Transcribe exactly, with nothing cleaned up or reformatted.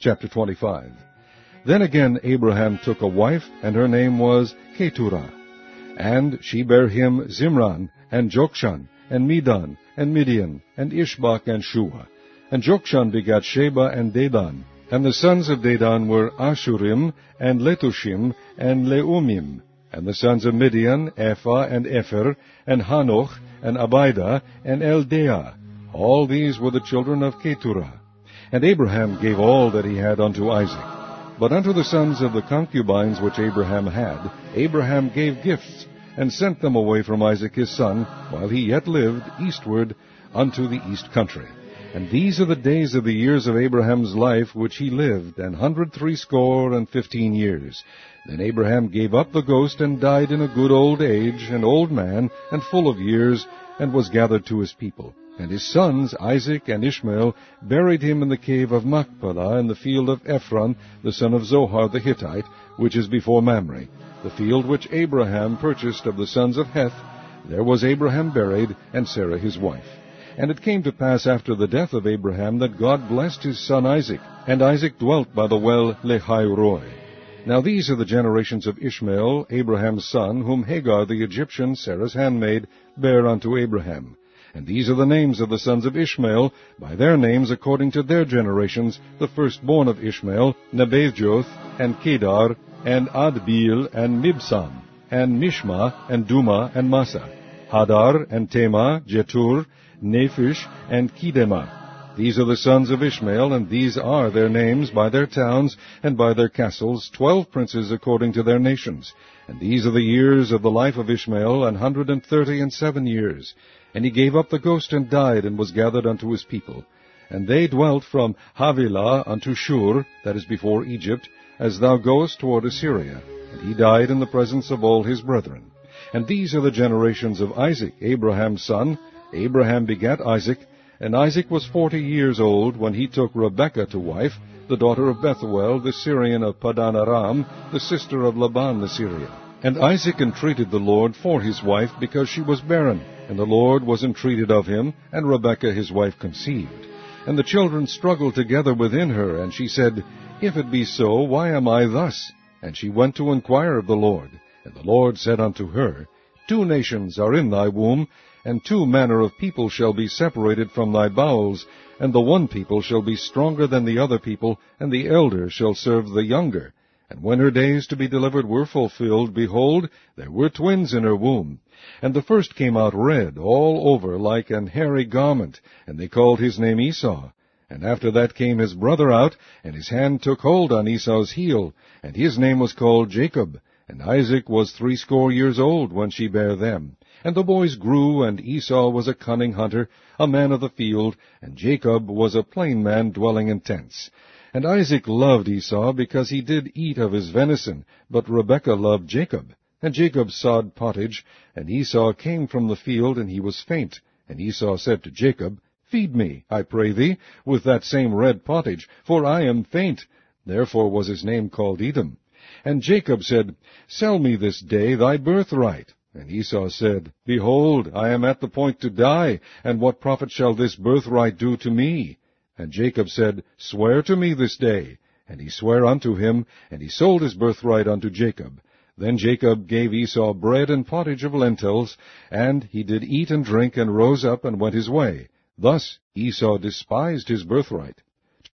Chapter twenty-five. Then again Abraham took a wife, and her name was Keturah. And she bare him Zimran, and Jokshan, and Medan, and Midian, and Ishbak, and Shua. And Jokshan begat Sheba and Dedan. And the sons of Dedan were Ashurim, and Letushim, and Leumim. And the sons of Midian, Ephah, and Epher, and Hanoch, and Abidah, and Eldeah. All these were the children of Keturah. And Abraham gave all that he had unto Isaac. But unto the sons of the concubines which Abraham had, Abraham gave gifts, and sent them away from Isaac his son, while he yet lived, eastward unto the east country. And these are the days of the years of Abraham's life which he lived, an hundred threescore and fifteen years. Then Abraham gave up the ghost, and died in a good old age, an old man, and full of years, and was gathered to his people. And his sons, Isaac and Ishmael, buried him in the cave of Machpelah, in the field of Ephron, the son of Zohar the Hittite, which is before Mamre, the field which Abraham purchased of the sons of Heth. There was Abraham buried, and Sarah his wife. And it came to pass after the death of Abraham that God blessed his son Isaac, and Isaac dwelt by the well Lahai-roi. Now these are the generations of Ishmael, Abraham's son, whom Hagar the Egyptian, Sarah's handmaid, bare unto Abraham. And these are the names of the sons of Ishmael, by their names according to their generations, the firstborn of Ishmael, Nebajoth, and Kedar, and Adbeel, and Mibsam, and Mishma, and Duma, and Massa, Hadar, and Tema, Jetur, Nephish, and Kedemah. These are the sons of Ishmael, and these are their names by their towns and by their castles, twelve princes according to their nations. And these are the years of the life of Ishmael, an hundred and thirty and seven years. And he gave up the ghost, and died, and was gathered unto his people. And they dwelt from Havilah unto Shur, that is before Egypt, as thou goest toward Assyria. And he died in the presence of all his brethren. And these are the generations of Isaac, Abraham's son. Abraham begat Isaac, and Isaac was forty years old when he took Rebekah to wife, the daughter of Bethuel, the Syrian of Padan Aram, the sister of Laban the Syrian. And Isaac entreated the Lord for his wife, because she was barren. And the Lord was entreated of him, and Rebekah his wife conceived. And the children struggled together within her, and she said, If it be so, why am I thus? And she went to inquire of the Lord. And the Lord said unto her, Two nations are in thy womb, and two manner of people shall be separated from thy bowels, and the one people shall be stronger than the other people, and the elder shall serve the younger. And when her days to be delivered were fulfilled, behold, there were twins in her womb. And the first came out red all over like an hairy garment, and they called his name Esau. And after that came his brother out, and his hand took hold on Esau's heel, and his name was called Jacob. And Isaac was threescore years old when she bare them. And the boys grew, and Esau was a cunning hunter, a man of the field, and Jacob was a plain man dwelling in tents. And Isaac loved Esau, because he did eat of his venison, but Rebekah loved Jacob. And Jacob sawed pottage, and Esau came from the field, and he was faint. And Esau said to Jacob, Feed me, I pray thee, with that same red pottage, for I am faint. Therefore was his name called Edom. And Jacob said, Sell me this day thy birthright. And Esau said, Behold, I am at the point to die, and what profit shall this birthright do to me? And Jacob said, Swear to me this day. And he sware unto him, and he sold his birthright unto Jacob. Then Jacob gave Esau bread and pottage of lentils, and he did eat and drink, and rose up and went his way. Thus Esau despised his birthright.